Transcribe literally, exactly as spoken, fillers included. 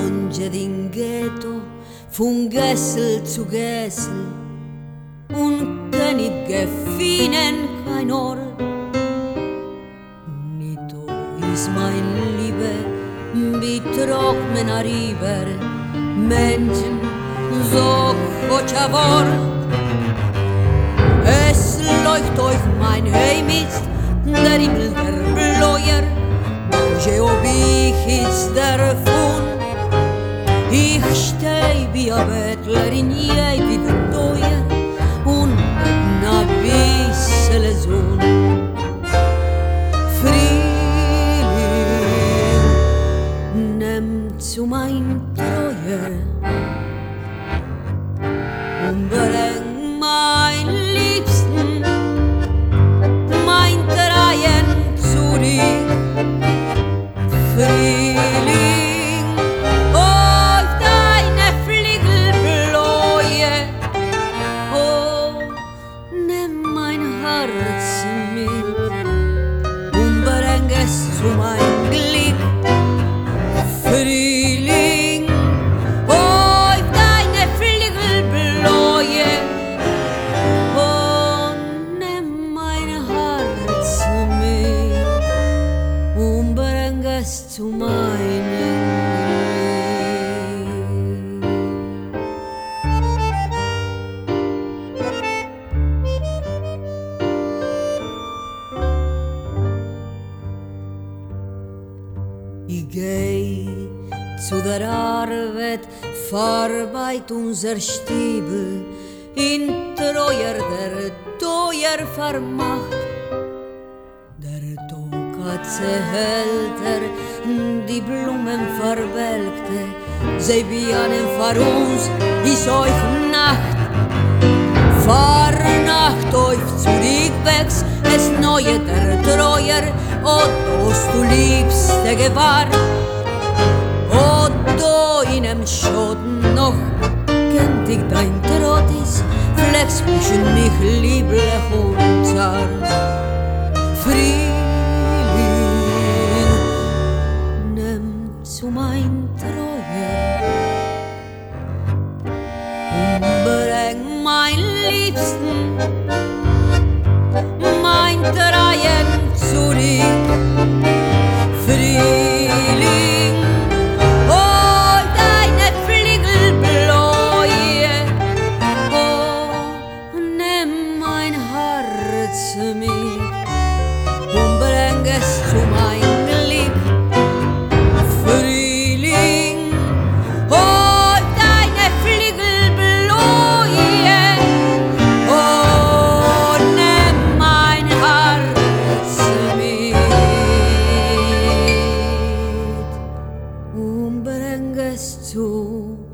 lunge din Ghetto, von Gessel zu Gessel, und nicht gefinnen kein Ort. Nito is mein Liebe, wie trocknen a River, Menschen, so kotscha Wort. Es leucht euch mein Heimist, der Himmel der Bläuer, manche ob ich ist der Fun. Ich steh wie a Bettlerin, je wie teuer, und na bissele Sonn. Frühling, nimm zu mein Treuer und bring mein Liebsten, mein Dreien zurück. Frühling, auf deine Flügel bläue, oh, nimm mein Herz mit und bring es zu mein Glück. Frühling, auf deine Flügel bläue, oh, nimm mein Herz mit und bring es zu meinem Ich geh zu der Arbeit, verarbeit unser Stiebel, in Treuer der Teuer vermacht. Der Tokatze hält er, die Blumen verwelkte, sie bienen vor uns, ist euch Nacht. Vor Nacht euch zurückwächst, es neue der Treuer, o das du liebste gewahr. O do in em Schotten noch, kennt ich dein Trottis, flex zwischen mich lieblich und zart. Frühling, nimm zu mein Treuer und bring mein Liebsten, mein Dreien zurück. Frühling, oh, deine Flügel bläue, oh, nimm mein Herz mit und bring es zu mein Glück. Frühling, oh, deine Flügel bläue, oh, nimm mein Herz mit und bring es zu